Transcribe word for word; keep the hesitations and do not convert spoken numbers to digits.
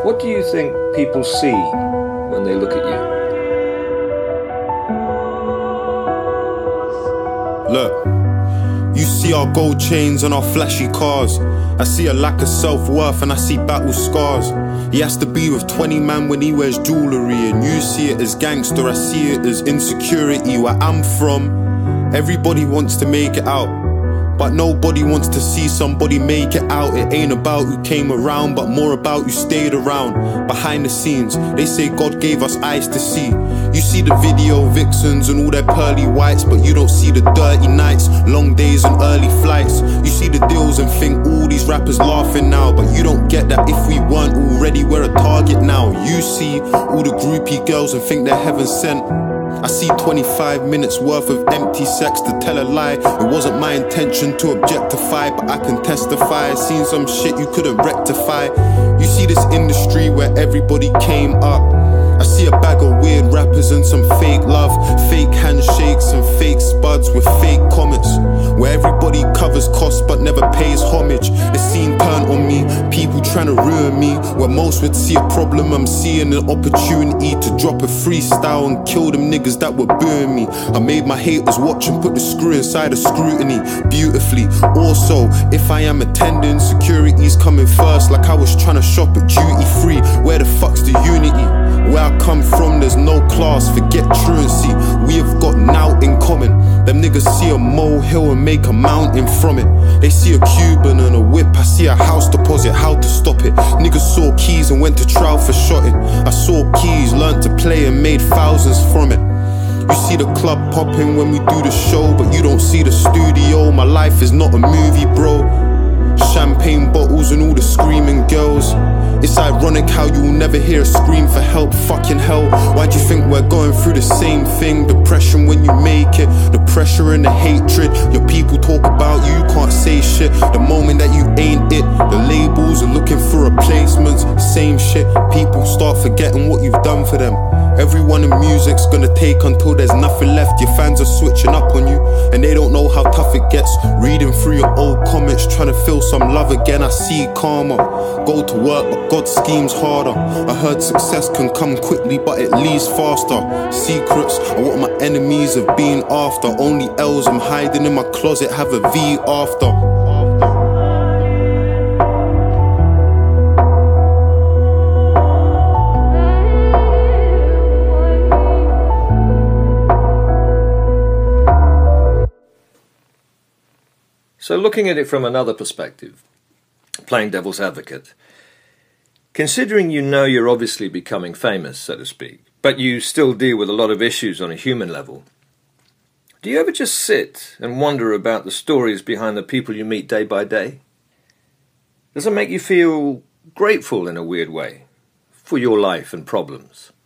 What do you think people see when they look at you? Look, you see our gold chains and our flashy cars. I see a lack of self-worth and I see battle scars. He has to be with twenty man when he wears jewellery, and you see it as gangster, I see it as insecurity. Where I'm from, everybody wants to make it out, but nobody wants to see somebody make it out. It ain't about who came around, but more about who stayed around. Behind the scenes, they say God gave us eyes to see. You see the video vixens and all their pearly whites, but you don't see the dirty nights, long days and early flights. You see the deals and think all these rappers laughing now, but you don't get that if we weren't already, we're a target now. You see all the groupie girls and think they're heaven sent. I see twenty-five minutes worth of empty sex to tell a lie. It wasn't my intention to objectify, but I can testify. I seen some shit you couldn't rectify. You see this industry where everybody came up. I see a bag of weird rappers and some fake love, fake handshakes and fake spuds with fake comments, where everybody covers costs but never pays homage. The scene turned on me, people trying to ruin me. Where most would see a problem, I'm seeing an opportunity to drop a freestyle and kill them niggas that were booing me. I made my haters watch and put the screw inside of scrutiny beautifully. Also, if I am attending, security's coming first, like I was trying to shop at duty free. Where the fuck's the unity? Where I come from, there's no class, forget truancy. We have got now in common. Them niggas see a molehill and make a mountain from it. They see a Cuban and a whip, I see a house deposit, how to stop it. Niggas saw keys and went to trial for shotting. I saw keys, learned to play and made thousands from it. You see the club popping when we do the show, but you don't see the studio. My life is not a movie, bro. Champagne bottles and all the screaming girls. It's ironic how you'll never hear a scream for help. Fucking hell, why do you think we're going through the same thing? Depression when you make it, the pressure and the hatred. Your people talk about you, you can't say shit. The moment that you ain't it, the labels are looking for replacements. Same shit, people start forgetting what you've done for them. Everyone in music's gonna take until there's nothing left. Your fans are switching up on you, and they don't know how tough it gets. Reading through your old comments, trying to feel some love again. I see karma, go to work but God schemes harder. I heard success can come quickly but it leaves faster. Secrets are what my enemies have been after. Only L's I'm hiding in my closet have a V after. So looking at it from another perspective, playing devil's advocate, considering you know you're obviously becoming famous, so to speak, but you still deal with a lot of issues on a human level, do you ever just sit and wonder about the stories behind the people you meet day by day? Does it make you feel grateful in a weird way for your life and problems?